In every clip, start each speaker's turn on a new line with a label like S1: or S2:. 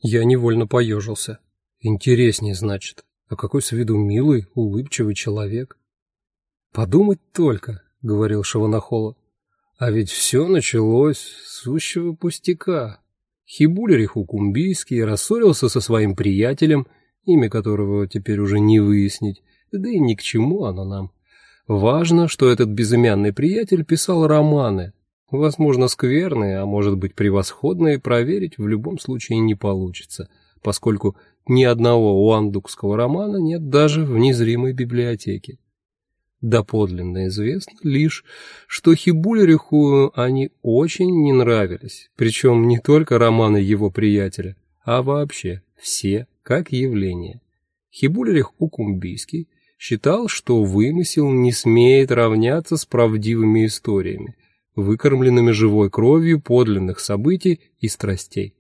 S1: Я невольно поежился. Интереснее, значит. А какой с виду милый, улыбчивый человек. Подумать только, говорил Шаванахола. А ведь все началось с сущего пустяка. Хибулерих Укумбийский рассорился со своим приятелем, имя которого теперь уже не выяснить, да и ни к чему оно нам. Важно, что этот безымянный приятель писал романы, возможно, скверные, а может быть превосходные, проверить в любом случае не получится, поскольку ни одного уандукского романа нет даже в незримой библиотеке. Доподлинно известно лишь, что Хибулериху они очень не нравились, причем не только романы его приятеля, а вообще все как явление. Хибулерих Укумбийский считал, что вымысел не смеет равняться с правдивыми историями, выкормленными живой кровью подлинных событий и страстей.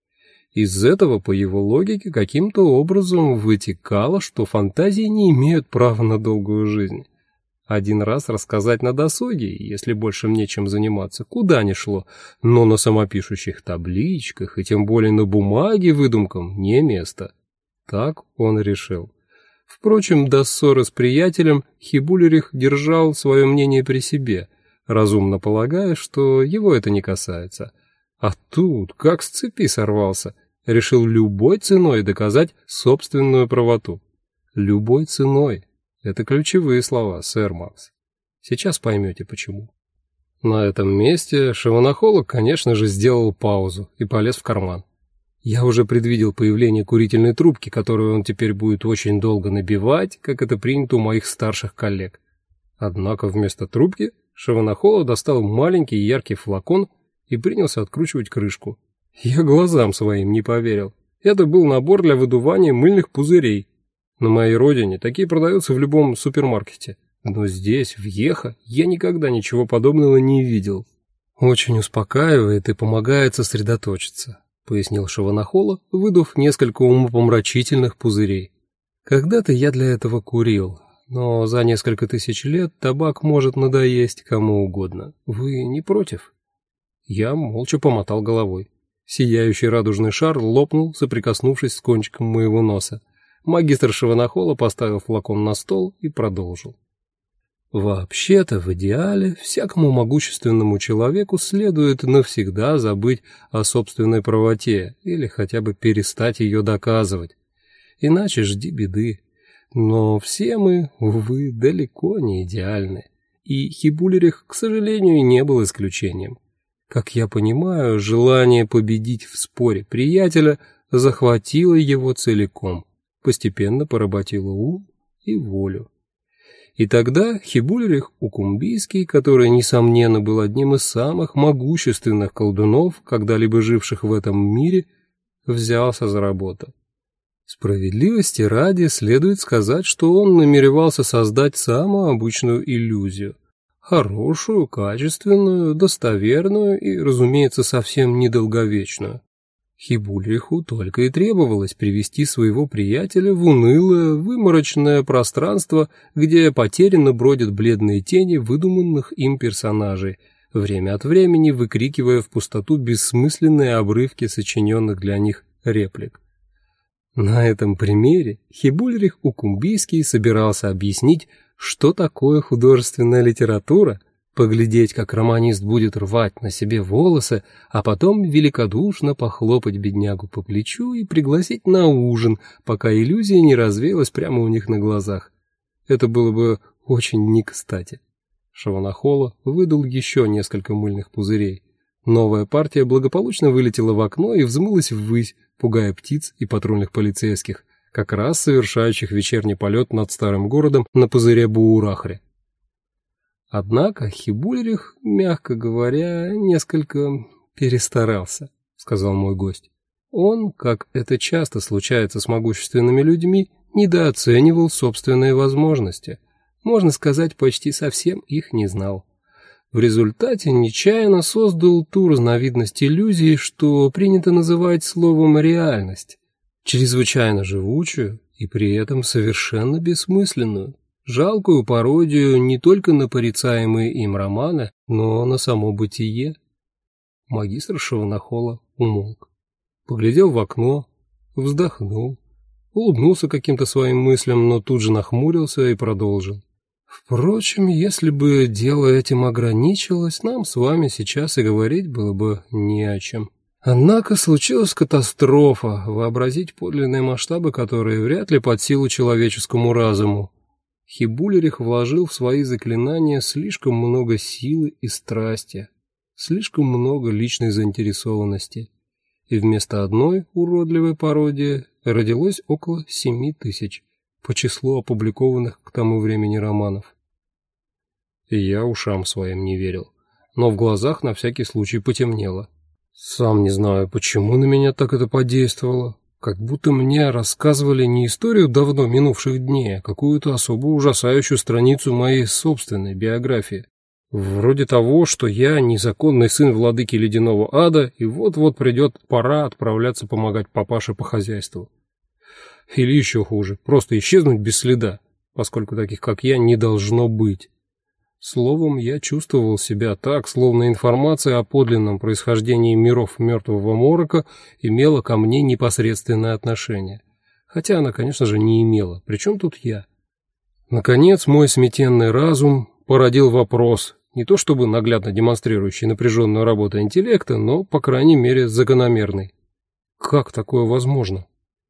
S1: Из этого, по его логике, каким-то образом вытекало, что фантазии не имеют права на долгую жизнь. Один раз рассказать на досуге, если больше нечем заниматься, куда ни шло, но на самопишущих табличках и тем более на бумаге выдумкам не место. Так он решил. Впрочем, до ссоры с приятелем Хибулерих держал свое мнение при себе, разумно полагая, что его это не касается. А тут, как с цепи сорвался, решил любой ценой доказать собственную правоту. Любой ценой. Это ключевые слова, сэр Макс. Сейчас поймете, почему. На этом месте Шаванахола, конечно же, сделал паузу и полез в карман. Я уже предвидел появление курительной трубки, которую он теперь будет очень долго набивать, как это принято у моих старших коллег. Однако вместо трубки Шаванахола достал маленький яркий флакон и принялся откручивать крышку. Я глазам своим не поверил. Это был набор для выдувания мыльных пузырей. На моей родине такие продаются в любом супермаркете. Но здесь, в Йеха, я никогда ничего подобного не видел. Очень успокаивает и помогает сосредоточиться, пояснил Шаванахола, выдув несколько умопомрачительных пузырей. Когда-то я для этого курил, но за несколько тысяч лет табак может надоесть кому угодно. Вы не против? Я молча помотал головой. Сияющий радужный шар лопнул, соприкоснувшись с кончиком моего носа. Магистр Шаванахола поставил флакон на стол и продолжил. Вообще-то, в идеале, всякому могущественному человеку следует навсегда забыть о собственной правоте или хотя бы перестать ее доказывать. Иначе жди беды. Но все мы, увы, далеко не идеальны. И Хибулерих, к сожалению, не был исключением. Как я понимаю, желание победить в споре приятеля захватило его целиком. Постепенно поработило ум и волю. И тогда Хибулерих Укумбийский, который, несомненно, был одним из самых могущественных колдунов, когда-либо живших в этом мире, взялся за работу. Справедливости ради следует сказать, что он намеревался создать самую обычную иллюзию. Хорошую, качественную, достоверную и, разумеется, совсем недолговечную. Хибулериху только и требовалось привести своего приятеля в унылое, выморочное пространство, где потерянно бродят бледные тени выдуманных им персонажей, время от времени выкрикивая в пустоту бессмысленные обрывки сочиненных для них реплик. На этом примере Хибулерих Укумбийский собирался объяснить, что такое художественная литература, поглядеть, как романист будет рвать на себе волосы, а потом великодушно похлопать беднягу по плечу и пригласить на ужин, пока иллюзия не развеялась прямо у них на глазах. Это было бы очень не кстати. Шаванахола выдал еще несколько мыльных пузырей. Новая партия благополучно вылетела в окно и взмылась ввысь, пугая птиц и патрульных полицейских, как раз совершающих вечерний полет над старым городом на пузыре Буурахре. Однако Хибулерих, мягко говоря, несколько перестарался, сказал мой гость. Он, как это часто случается с могущественными людьми, недооценивал собственные возможности. Можно сказать, почти совсем их не знал. В результате нечаянно создал ту разновидность иллюзии, что принято называть словом реальность, чрезвычайно живучую и при этом совершенно бессмысленную. Жалкую пародию не только на порицаемые им романы, но на само бытие. Магистр Шаванахола умолк, поглядел в окно, вздохнул, улыбнулся каким-то своим мыслям, но тут же нахмурился и продолжил. Впрочем, если бы дело этим ограничилось, нам с вами сейчас и говорить было бы не о чем. Однако случилась катастрофа, вообразить подлинные масштабы которой вряд ли под силу человеческому разуму. Хибулерих вложил в свои заклинания слишком много силы и страсти, слишком много личной заинтересованности, и вместо одной уродливой пародии родилось около 7000 по числу опубликованных к тому времени романов. И я ушам своим не верил, но в глазах на всякий случай потемнело. Сам не знаю, почему на меня так это подействовало. Как будто мне рассказывали не историю давно минувших дней, а какую-то особо ужасающую страницу моей собственной биографии. Вроде того, что я незаконный сын владыки ледяного ада, и вот-вот придет пора отправляться помогать папаше по хозяйству. Или еще хуже, просто исчезнуть без следа, поскольку таких, как я, не должно быть. Словом, я чувствовал себя так, словно информация о подлинном происхождении миров мертвого морока имела ко мне непосредственное отношение. Хотя она, конечно же, не имела. Причем тут я? Наконец, мой сметенный разум породил вопрос, не то чтобы наглядно демонстрирующий напряженную работу интеллекта, но, по крайней мере, закономерный. Как такое возможно?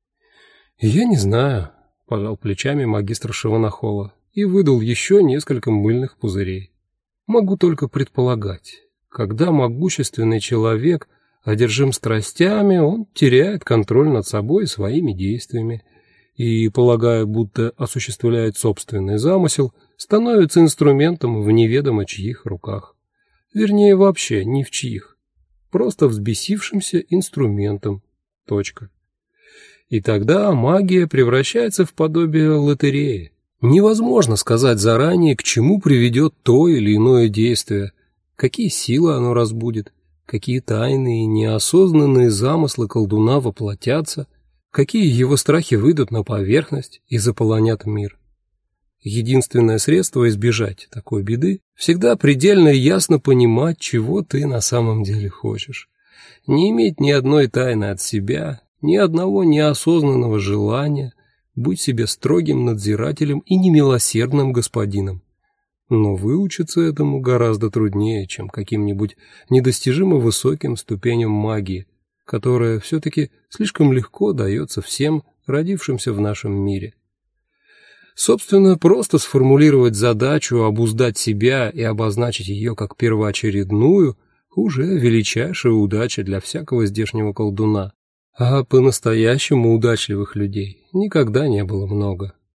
S1: Я не знаю, пожал плечами магистр Шиванахола и выдал еще несколько мыльных пузырей. Могу только предполагать, когда могущественный человек одержим страстями, он теряет контроль над собой и своими действиями, и, полагая, будто осуществляет собственный замысел, становится инструментом в неведомо чьих руках. Вернее, вообще ни в чьих. Просто взбесившимся инструментом. Точка. И тогда магия превращается в подобие лотереи. Невозможно сказать заранее, к чему приведет то или иное действие, какие силы оно разбудит, какие тайные неосознанные замыслы колдуна воплотятся, какие его страхи выйдут на поверхность и заполонят мир. Единственное средство избежать такой беды – всегда предельно ясно понимать, чего ты на самом деле хочешь. Не иметь ни одной тайны от себя, ни одного неосознанного желания, быть себе строгим надзирателем и немилосердным господином. Но выучиться этому гораздо труднее, чем каким-нибудь недостижимо высоким ступеням магии, которая все-таки слишком легко дается всем, родившимся в нашем мире. Собственно, просто сформулировать задачу, обуздать себя и обозначить ее как первоочередную – уже величайшая удача для всякого здешнего колдуна. А по-настоящему удачливых людей никогда не было много.